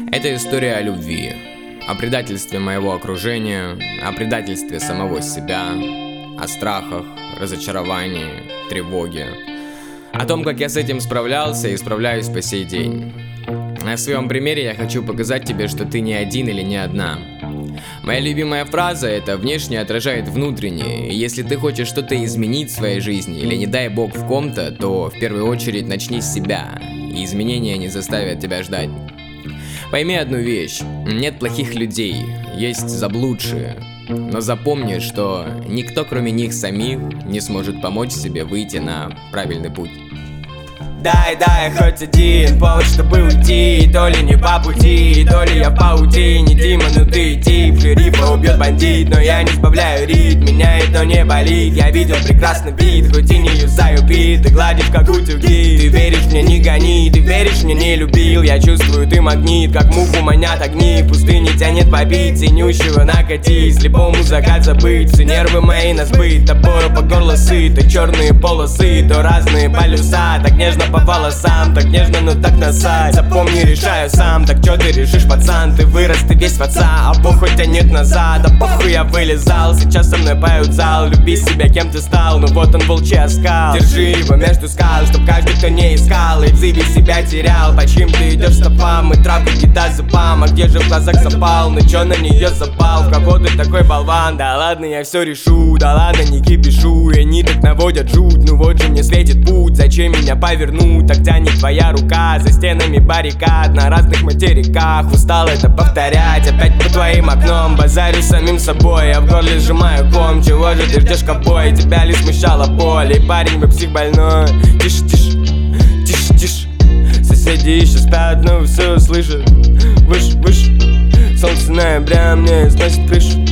Это история о любви, о предательстве моего окружения, о предательстве самого себя, о страхах, разочаровании, тревоге, о том, как я с этим справлялся и справляюсь по сей день. На своем примере я хочу показать тебе, что ты не один или не одна. Моя любимая фраза — это «внешнее отражает внутреннее», и если ты хочешь что-то изменить в своей жизни или не дай бог в ком-то, то в первую очередь начни с себя, и изменения не заставят тебя ждать. Пойми одну вещь: нет плохих людей, есть заблудшие. Но запомни, что никто кроме них самих не сможет помочь себе выйти на правильный путь. Дай хоть один повод, чтобы уйти. То ли не по пути, то ли я в паутине. Дима, ну ты тип, шерифа убьет бандит. Но я не сбавляю ритм, меня это не болит. Я видел прекрасный вид, хоть и не юзаю бит. Ты гладишь как утюги, ты веришь мне, не гони. Ты веришь мне, не любил, я чувствую, ты магнит. Как муху манят огни, в пустыне тянет побить. Синющего накатить, слепому закат забыть. Все нервы мои на сбыт, тобою по горло сыт. То черные полосы, то разные полюса. Так нежно по волосам, так нежно, но так насать. Запомни, решаю сам, так чё ты решишь, пацан? Ты вырос, ты весь в отца, а похуй тянет назад. Да похуй я вылезал, сейчас со мной поют зал. Люби себя, кем ты стал, ну вот он волчий оскал. Держи его между скал, чтоб каждый, кто не искал, и в зыбе себя терял. По чьим ты идешь стопам, и травку кидай зубам. А где же в глазах запал, ну чё на нее запал? В кого ты такой болван? Да ладно, я все решу, да ладно, не кипишу. И они так наводят жуть, ну вот же мне светит путь. Зачем меня повернуть? Так тянет твоя рука за стенами баррикад на разных материках. Устал это повторять, опять по твоим окном. Базарю с самим собой, я в горле сжимаю ком. Чего же ты ждешь, ковбой? Тебя ли смущало поле? Парень, вы псих больной. Тише, тише, тише, тише. Соседи еще спят, но все слышат. Выше, выше. Солнце ноября мне сносит крышу.